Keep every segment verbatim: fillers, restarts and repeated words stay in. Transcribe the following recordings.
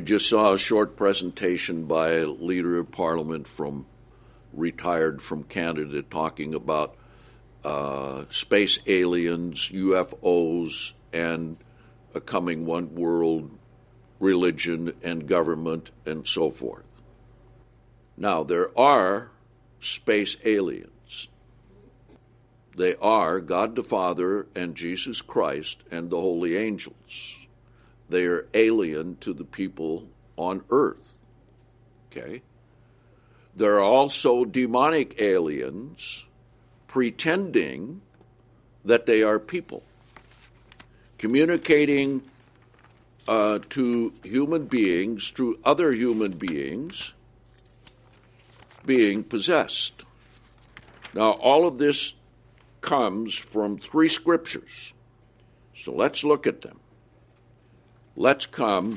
just saw a short presentation by a leader of parliament from retired from Canada talking about uh, space aliens, U F Os, and a coming one world religion and government and so forth. Now, there are space aliens. They are God the Father and Jesus Christ and the holy angels. They are alien to the people on earth. Okay? There are also demonic aliens pretending that they are people, communicating uh, to human beings through other human beings being possessed. Now, all of this comes from three scriptures. So let's look at them. Let's come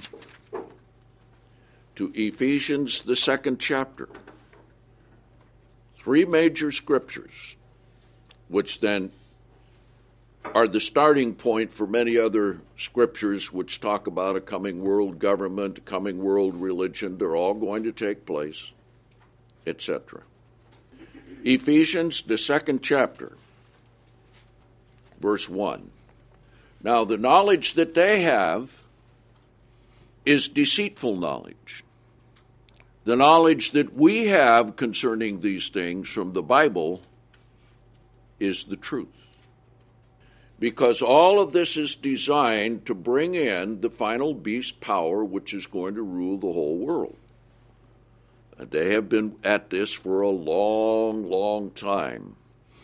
to Ephesians, the second chapter. Three major scriptures, which then are the starting point for many other scriptures which talk about a coming world government, a coming world religion. They're all going to take place, et cetera. Ephesians, the second chapter, verse one. Now, the knowledge that they have is deceitful knowledge. The knowledge that we have concerning these things from the Bible is the truth. Because all of this is designed to bring in the final beast power which is going to rule the whole world. And they have been at this for a long, long time.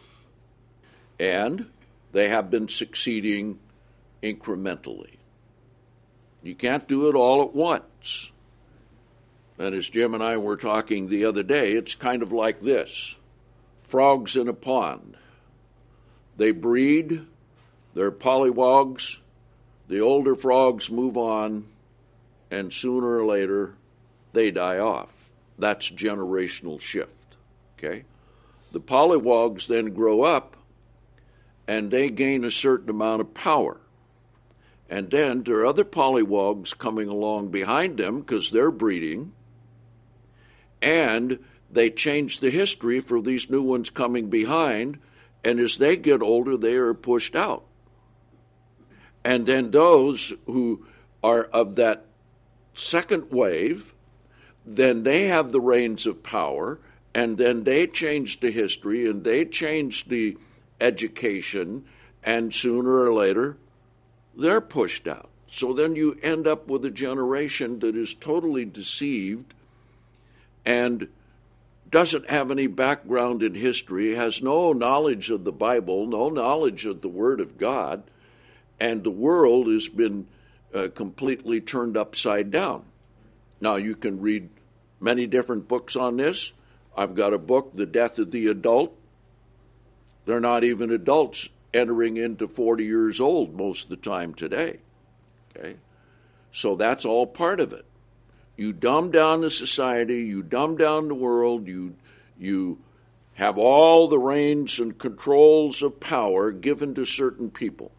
And they have been succeeding incrementally. You can't do it all at once. And as Jim and I were talking the other day, it's kind of like this. Frogs in a pond. They breed, they're polywogs, the older frogs move on, and sooner or later they die off. That's generational shift, okay? The polywogs then grow up, and they gain a certain amount of power. And then there are other polywogs coming along behind them because they're breeding, and they change the history for these new ones coming behind, and as they get older, they are pushed out. And then those who are of that second wave, then they have the reins of power, and then they change the history, and they change the education, and sooner or later, they're pushed out. So then you end up with a generation that is totally deceived and doesn't have any background in history, has no knowledge of the Bible, no knowledge of the Word of God, and the world has been uh, completely turned upside down. Now, you can read many different books on this. I've got a book, The Death of the Adult. They're not even adults entering into forty years old most of the time today. Okay? So that's all part of it. You dumb down the society, you dumb down the world, you you have all the reins and controls of power given to certain people.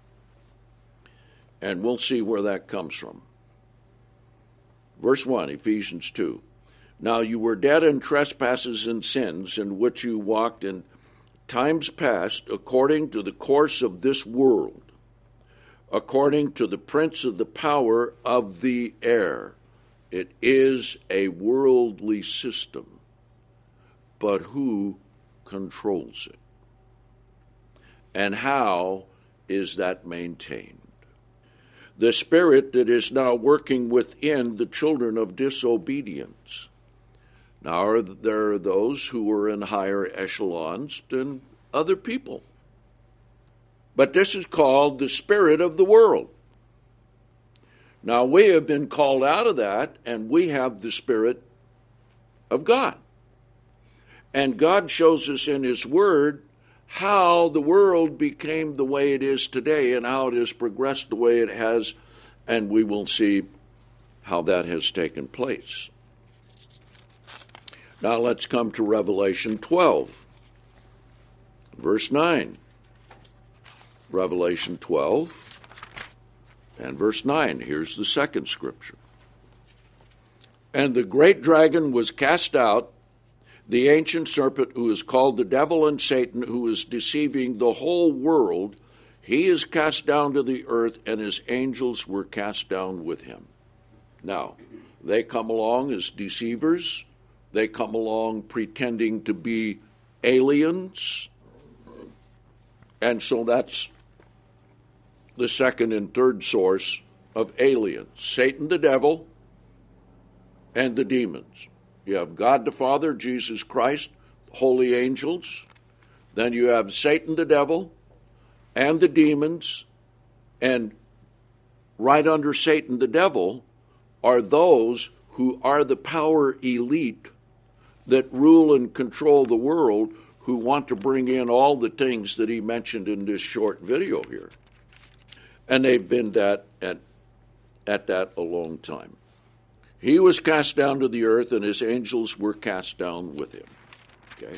And we'll see where that comes from. Verse one, Ephesians two. Now you were dead in trespasses and sins in which you walked in times past according to the course of this world, according to the prince of the power of the air. It is a worldly system, but who controls it? And how is that maintained? The spirit that is now working within the children of disobedience. Now there are those who are in higher echelons than other people. But this is called the spirit of the world. Now, we have been called out of that, and we have the Spirit of God. And God shows us in His Word how the world became the way it is today and how it has progressed the way it has, and we will see how that has taken place. Now, let's come to Revelation twelve, verse nine. Revelation twelve. And verse nine, here's the second scripture. And the great dragon was cast out, the ancient serpent who is called the devil and Satan, who is deceiving the whole world. He is cast down to the earth, and his angels were cast down with him. Now, they come along as deceivers. They come along pretending to be aliens. And so that's the second and third source of aliens. Satan the devil and the demons. You have God the Father, Jesus Christ, holy angels. Then you have Satan the devil and the demons. And right under Satan the devil are those who are the power elite that rule and control the world, who want to bring in all the things that he mentioned in this short video here. And they've been that at, at that a long time. He was cast down to the earth, and his angels were cast down with him. Okay?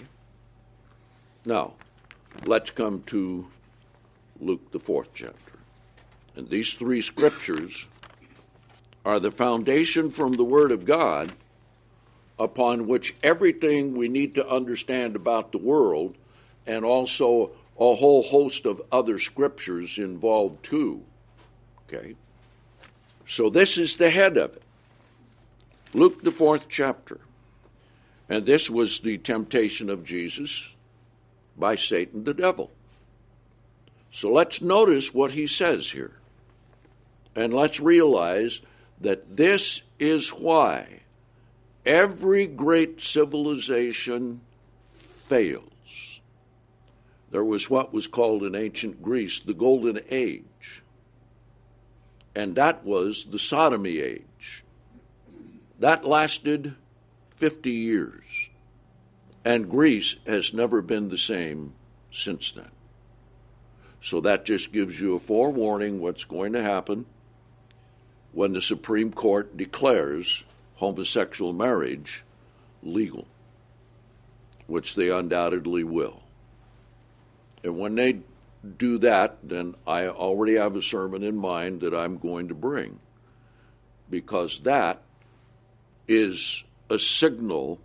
Now, let's come to Luke, the fourth chapter. And these three scriptures are the foundation from the Word of God upon which everything we need to understand about the world, and also a whole host of other scriptures involved too. Okay? So this is the head of it. Luke, the fourth chapter. And this was the temptation of Jesus by Satan the devil. So let's notice what he says here. And let's realize that this is why every great civilization fails. There was what was called in ancient Greece the Golden Age. And that was the sodomy age. That lasted fifty years. And Greece has never been the same since then. So that just gives you a forewarning what's going to happen when the Supreme Court declares homosexual marriage legal, which they undoubtedly will. And when they do that, then I already have a sermon in mind that I'm going to bring, because that is a signal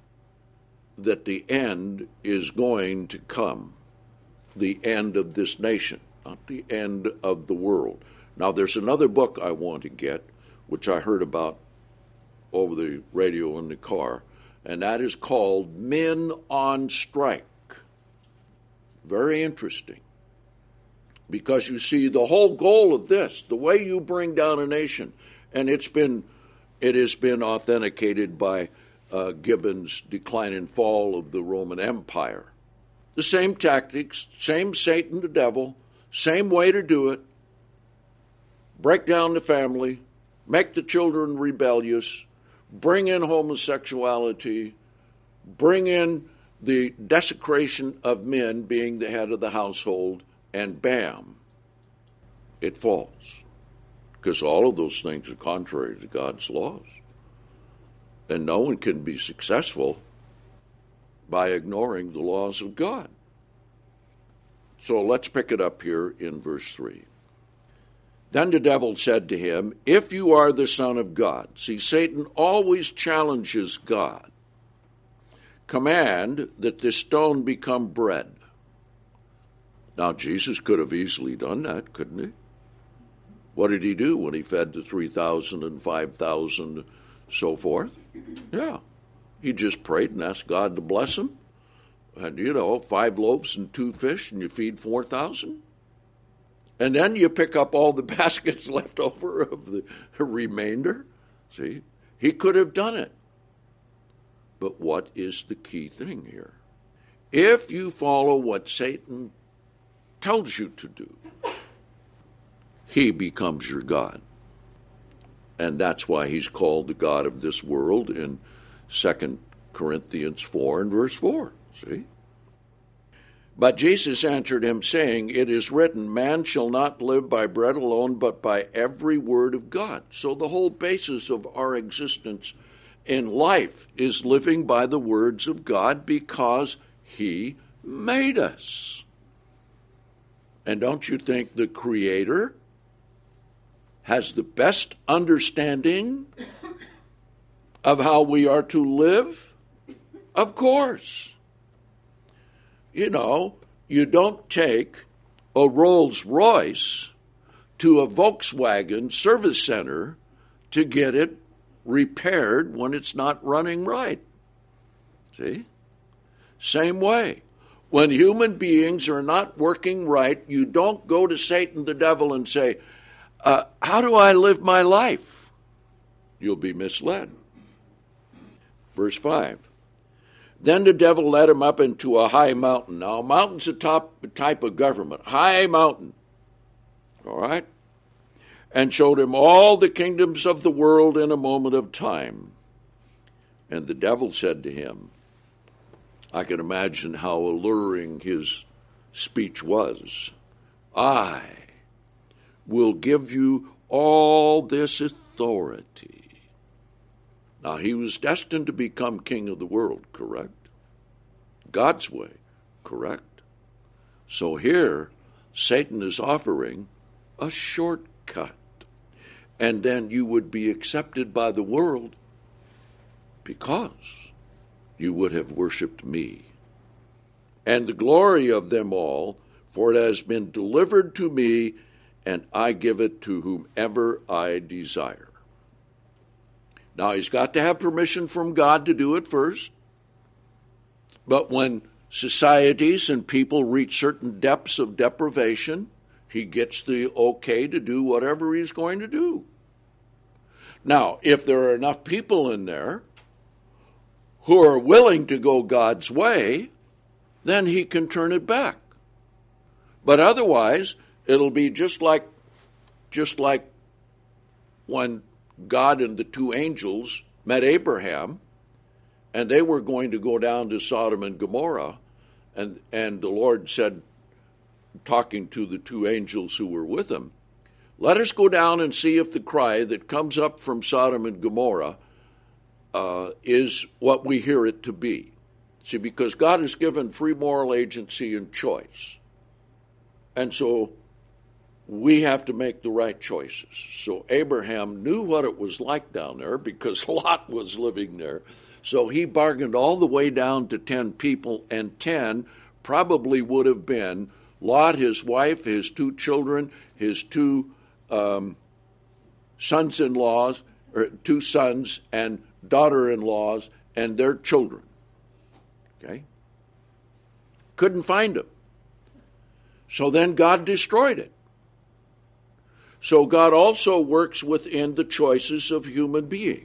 that the end is going to come, the end of this nation, not the end of the world. Now, there's another book I want to get, which I heard about over the radio in the car, and that is called Men on Strike. Very interesting. Because you see, the whole goal of this, the way you bring down a nation, and it's been, it has been authenticated by uh, Gibbon's Decline and Fall of the Roman Empire. The same tactics, same Satan the devil, same way to do it. Break down the family, make the children rebellious, bring in homosexuality, bring in the desecration of men being the head of the household, and bam, it falls. Because all of those things are contrary to God's laws. And no one can be successful by ignoring the laws of God. So let's pick it up here in verse three. Then the devil said to him, "If you are the Son of God," see, Satan always challenges God, "command that this stone become bread." Now, Jesus could have easily done that, couldn't he? What did he do when he fed the three thousand and five thousand, so forth? Yeah, he just prayed and asked God to bless him. And, you know, five loaves and two fish, and you feed four thousand. And then you pick up all the baskets left over of the remainder. See, he could have done it. But what is the key thing here? If you follow what Satan tells you to do, he becomes your God. And that's why he's called the God of this world in Second Corinthians four and verse four. See? But Jesus answered him, saying, "It is written, man shall not live by bread alone, but by every word of God." So the whole basis of our existence in life is living by the words of God, because he made us. And don't you think the Creator has the best understanding of how we are to live? Of course. You know, you don't take a Rolls Royce to a Volkswagen service center to get it repaired when it's not running right. See? Same way. When human beings are not working right, you don't go to Satan the devil and say, uh, how do I live my life? You'll be misled. Verse five. Then the devil led him up into a high mountain. Now, a mountain's a top, type of government. High mountain. All right? And showed him all the kingdoms of the world in a moment of time. And the devil said to him, I can imagine how alluring his speech was, I will give you all this authority. Now, he was destined to become king of the world, correct? God's way, correct? So here, Satan is offering a shortcut. And then you would be accepted by the world because you would have worshipped me. And the glory of them all, for it has been delivered to me, and I give it to whomever I desire. Now, he's got to have permission from God to do it first. But when societies and people reach certain depths of deprivation, he gets the okay to do whatever he's going to do. Now, if there are enough people in there who are willing to go God's way, then he can turn it back. But otherwise, it'll be just like, just like when God and the two angels met Abraham, and they were going to go down to Sodom and Gomorrah, and, and the Lord said, talking to the two angels who were with him, let us go down and see if the cry that comes up from Sodom and Gomorrah uh, is what we hear it to be. See, because God has given free moral agency and choice. And so we have to make the right choices. So Abraham knew what it was like down there because Lot was living there. So he bargained all the way down to ten people, and ten probably would have been Lot, his wife, his two children, his two um, sons-in-laws, or two sons and daughter-in-laws, and their children. Okay? Couldn't find them. So then God destroyed it. So God also works within the choices of human beings.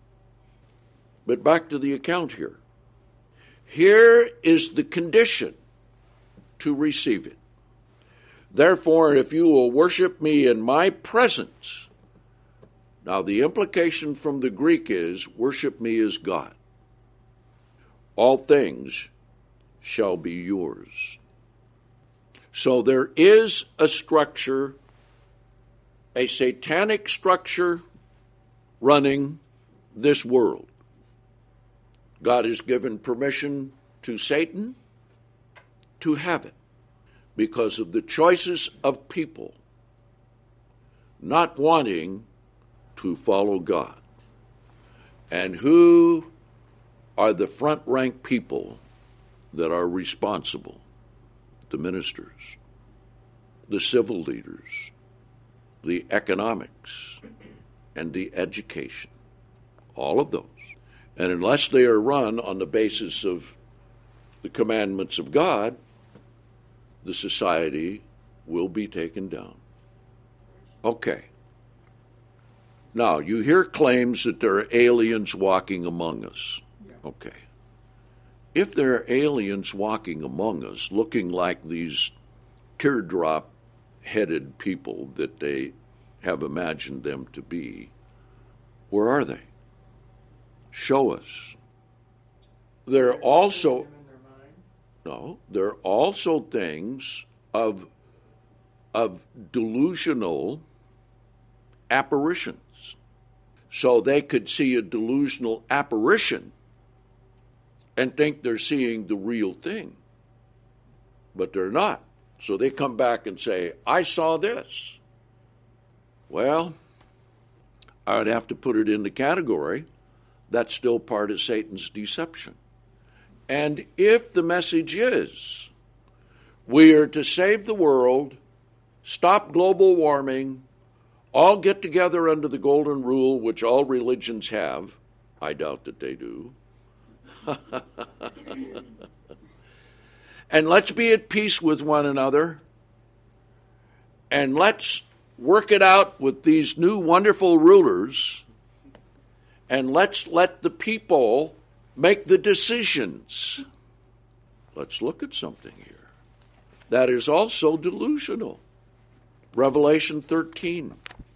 But back to the account here. Here is the condition to receive it. Therefore, if you will worship me in my presence. Now, the implication from the Greek is, worship me as God. All things shall be yours. So there is a structure, a satanic structure running this world. God has given permission to Satan to have it because of the choices of people not wanting to follow God. And who are the front rank people that are responsible? The ministers, the civil leaders, the economics, and the education. All of those. And unless they are run on the basis of the commandments of God, the society will be taken down. Okay. Now, you hear claims that there are aliens walking among us. Okay. If there are aliens walking among us looking like these teardrop-headed people that they have imagined them to be, where are they? Show us. There are also, no, there are also things of, of delusional apparitions. So they could see a delusional apparition and think they're seeing the real thing. But they're not. So they come back and say, I saw this. Well, I would have to put it in the category That's still part of Satan's deception. And if the message is, we are to save the world, stop global warming, all get together under the golden rule, which all religions have, I doubt that they do, and let's be at peace with one another, and let's work it out with these new wonderful rulers, and let's let the people make the decisions. Let's look at something here that is also delusional. Revelation thirteen.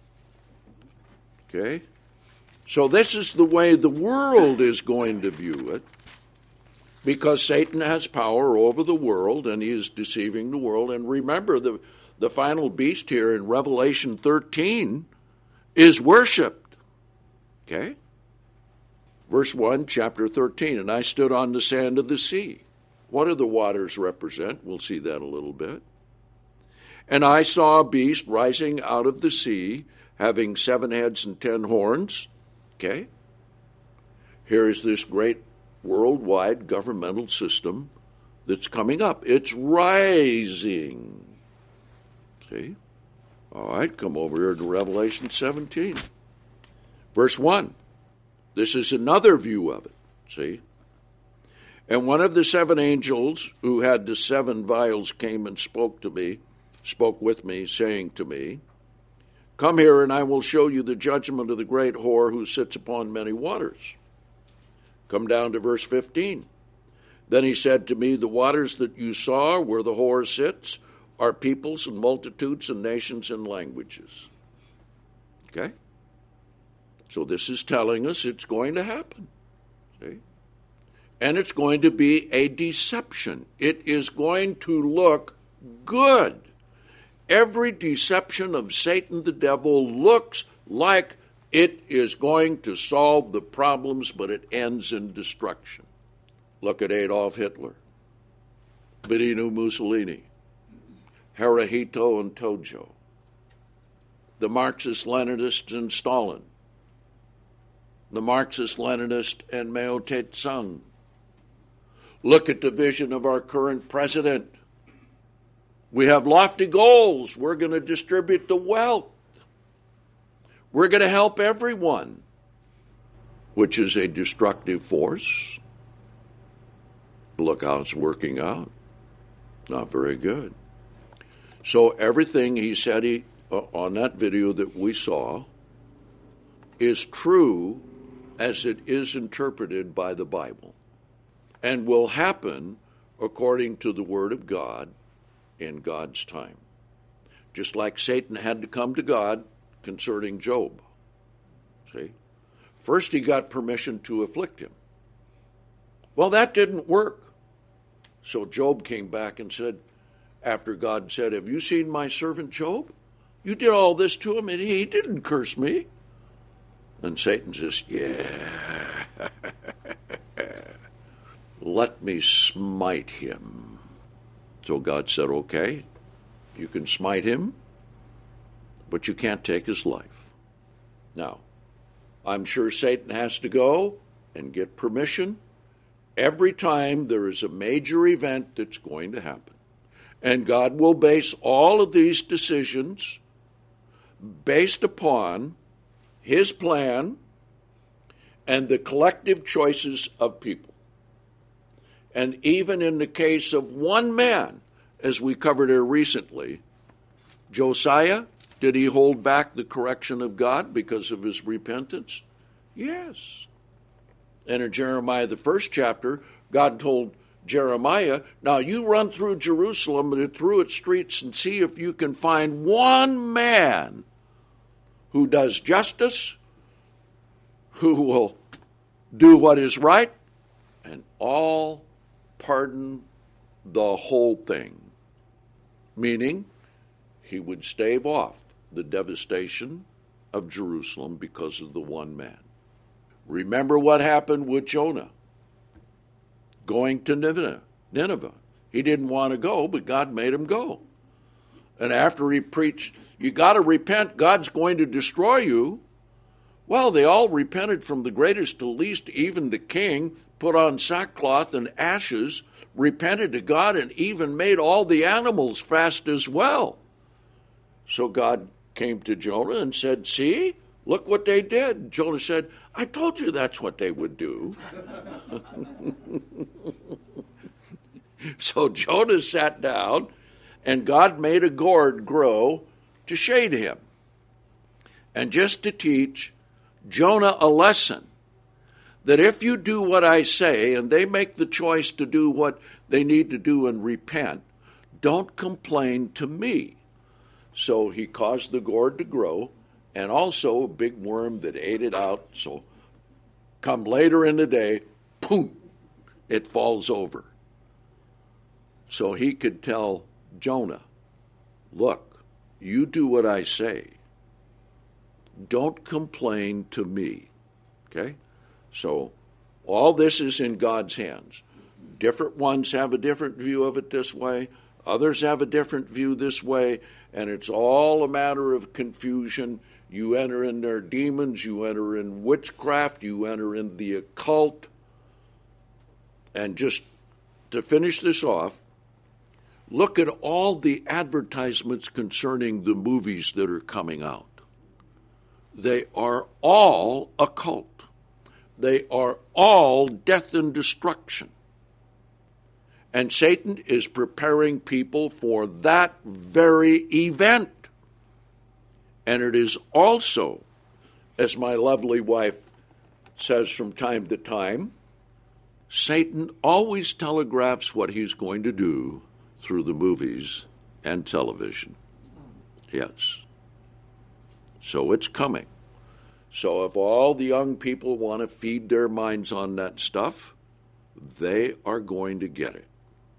Okay? So this is the way the world is going to view it, because Satan has power over the world and he is deceiving the world. And remember, the, the final beast here in Revelation thirteen is worshipped. Okay? Verse one, chapter thirteen, and I stood on the sand of the sea. What do the waters represent? We'll see that a little bit. And I saw a beast rising out of the sea, having seven heads and ten horns. Okay? Here is this great worldwide governmental system that's coming up. It's rising. See? All right, come over here to Revelation seventeen. Verse one. This is another view of it. See? And one of the seven angels who had the seven vials came and spoke to me, spoke with me, saying to me, Come here, and I will show you the judgment of the great whore who sits upon many waters. Come down to verse fifteen. Then he said to me, The waters that you saw where the whore sits are peoples and multitudes and nations and languages. Okay? So this is telling us it's going to happen. See? And it's going to be a deception. It is going to look good. Every deception of Satan the devil looks like it is going to solve the problems, but it ends in destruction. Look at Adolf Hitler, Benito Mussolini, Hirohito and Tojo, the Marxist-Leninists and Stalin, the Marxist-Leninist and Mao Tse-tung. Look at the vision of our current president. We have lofty goals. We're going to distribute the wealth. We're going to help everyone, which is a destructive force. Look how it's working out. Not very good. So everything he said he, uh, on that video that we saw is true as it is interpreted by the Bible, and will happen according to the Word of God in God's time. Just like Satan had to come to God concerning Job. See? First he got permission to afflict him. Well, that didn't work. So Job came back and said, after God said, Have you seen my servant Job? You did all this to him and he didn't curse me. And Satan says, Yeah. Let me smite him. So God said, Okay, you can smite him, but you can't take his life. Now, I'm sure Satan has to go and get permission every time there is a major event that's going to happen. And God will base all of these decisions based upon his plan and the collective choices of people. And even in the case of one man, as we covered here recently, Josiah, did he hold back the correction of God because of his repentance? Yes. And in Jeremiah, the first chapter, God told Jeremiah, now you run through Jerusalem and through its streets and see if you can find one man who does justice, who will do what is right, and all pardon the whole thing. Meaning, he would stave off the devastation of Jerusalem because of the one man. Remember what happened with Jonah going to Nineveh. Nineveh. He didn't want to go, but God made him go. And after he preached, you got to repent, God's going to destroy you. Well, they all repented from the greatest to least, even the king, put on sackcloth and ashes, repented to God, and even made all the animals fast as well. So God came to Jonah and said, see, look what they did. Jonah said, I told you that's what they would do. So Jonah sat down, and God made a gourd grow to shade him. And just to teach Jonah a lesson, that if you do what I say, and they make the choice to do what they need to do and repent, don't complain to me. So he caused the gourd to grow, and also a big worm that ate it out. So come later in the day, boom, it falls over. So he could tell Jonah, look, you do what I say. Don't complain to me. Okay? So all this is in God's hands. Different ones have a different view of it this way. Others have a different view this way. And it's all a matter of confusion. You enter in their demons. You enter in witchcraft. You enter in the occult. And just to finish this off, look at all the advertisements concerning the movies that are coming out. They are all occult. They are all death and destruction. And Satan is preparing people for that very event. And it is also, as my lovely wife says from time to time, Satan always telegraphs what he's going to do through the movies and television. Yes. So it's coming. So if all the young people want to feed their minds on that stuff, they are going to get it.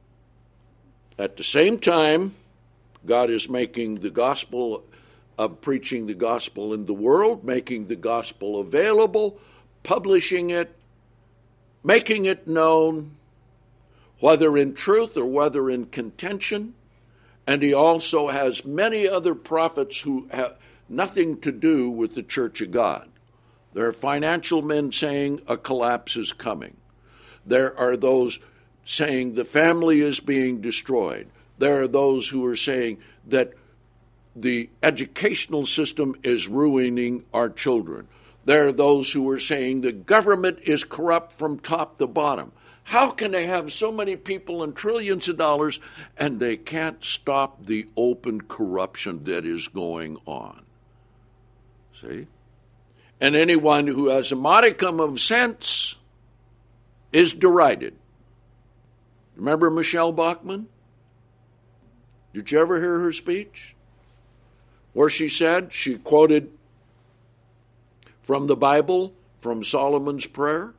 At the same time, God is making the gospel of preaching the gospel in the world, making the gospel available, publishing it, making it known, whether in truth or whether in contention. And he also has many other prophets who have nothing to do with the Church of God. There are financial men saying a collapse is coming. There are those saying the family is being destroyed. There are those who are saying that the educational system is ruining our children. There are those who are saying the government is corrupt from top to bottom. How can they have so many people and trillions of dollars and they can't stop the open corruption that is going on? See? And anyone who has a modicum of sense is derided. Remember Michelle Bachmann? Did you ever hear her speech? Where she said, she quoted from the Bible, from Solomon's prayer.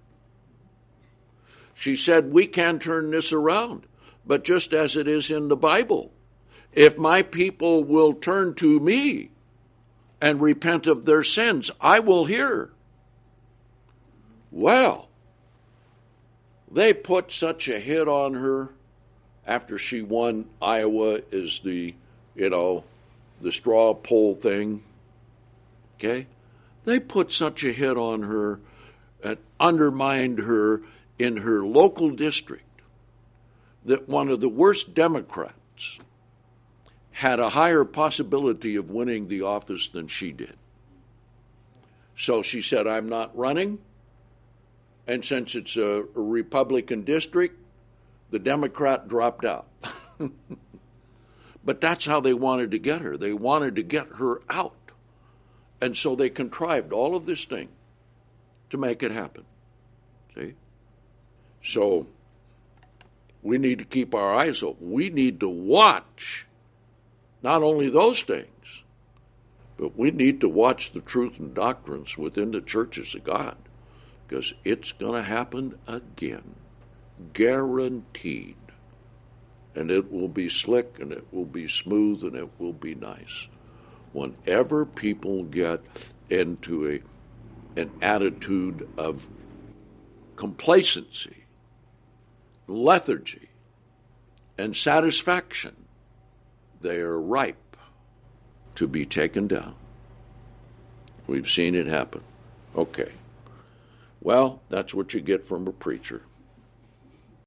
She said, we can turn this around, but just as it is in the Bible, if my people will turn to me and repent of their sins, I will hear. Well, they put such a hit on her after she won Iowa as the, you know, the straw poll thing. Okay? They put such a hit on her and undermined her in her local district that one of the worst Democrats had a higher possibility of winning the office than she did. So she said, I'm not running. And since it's a, a Republican district, the Democrat dropped out. But that's how they wanted to get her. They wanted to get her out. And so they contrived all of this thing to make it happen. See? So we need to keep our eyes open. We need to watch not only those things, but we need to watch the truth and doctrines within the churches of God, because it's going to happen again, guaranteed. And it will be slick, and it will be smooth, and it will be nice. Whenever people get into a an attitude of complacency, lethargy, and satisfaction, they are ripe to be taken down. We've seen it happen. Okay. Well, that's what you get from a preacher.